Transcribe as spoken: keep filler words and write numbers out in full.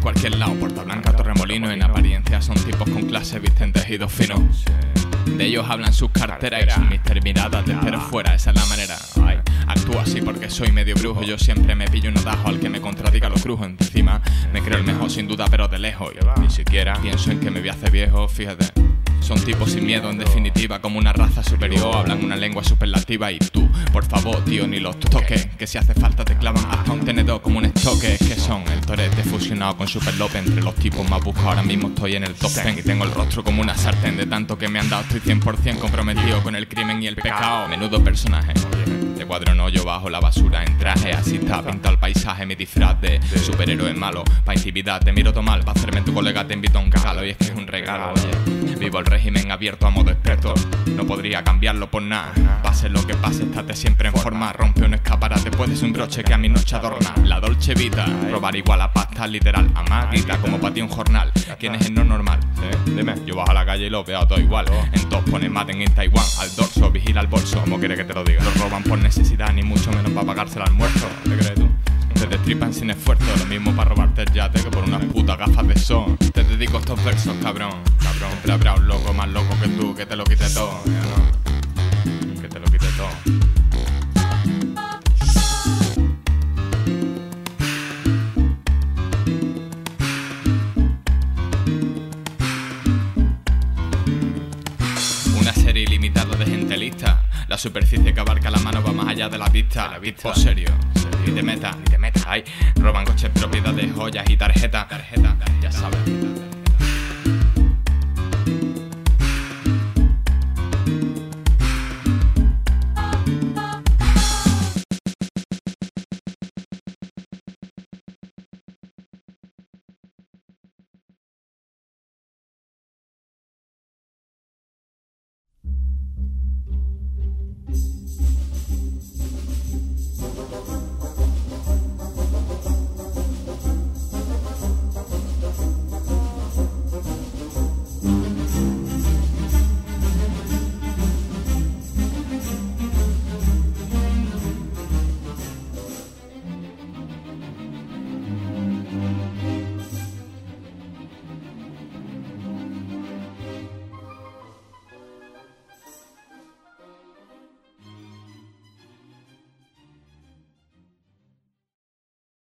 cualquier lado. Puerta Blanca, Torremolino, en apariencia son tipos con clase, visten tejidos finos. De ellos hablan sus carteras y sus mister miradas de cero fuera, esa es la manera. Ay, actúo así porque soy medio brujo. Yo siempre me pillo un atajo al que me contradiga los crujos. Encima me creo el mejor sin duda, pero de lejos. Y ni siquiera pienso en que me voy a hacer viejo, fíjate. Son tipos sin miedo, en definitiva, como una raza superior. Hablan una lengua superlativa y tú, por favor, tío, ni los toques. Que si hace falta te clavan hasta un tenedor como un estoque. Es que son el torete fusionado con Super López. Entre los tipos más buscados ahora mismo estoy en el top ten. Y tengo el rostro como una sartén. De tanto que me han dado estoy cien por cien comprometido con el crimen y el pecado. Menudo personaje. De cuadro no, yo bajo la basura en traje. Así está pintado el paisaje, mi disfraz de superhéroe malo. Pa' intimidad te miro todo mal, pa' hacerme tu colega te invito a un cagalo. Y es que es un regalo, oye. Vivo el régimen abierto a modo experto. No podría cambiarlo por nada. Pase lo que pase, estate siempre en forma. Rompe un escaparate, puedes un broche que a mi noche adorna. La Dolce Vita, robar igual a pasta, literal. Amaguita, como para ti un jornal. ¿Quién es el no normal? ¿Eh? Dime, yo bajo a la calle y lo veo todo igual. En top pone maten en Taiwán. Al dorso, vigila el bolso, como quiere que te lo diga. Lo roban por necesidad, ni mucho menos para pagarse el almuerzo. ¿Qué crees tú? Te destripan sin esfuerzo, lo mismo para robarte el yate que por unas putas gafas de sol. Te dedico estos versos, cabrón, cabrón. Siempre habrá un loco más loco que tú, que te lo quite todo, ¿no? Que te lo quite todo. Una serie ilimitada de gente lista. La superficie que abarca la mano va más allá de la vista. La vista. Por serio. Ni te metas, ni te metas. Ay, roban coches, propiedades, joyas y tarjetas. Tarjeta, ya sabes.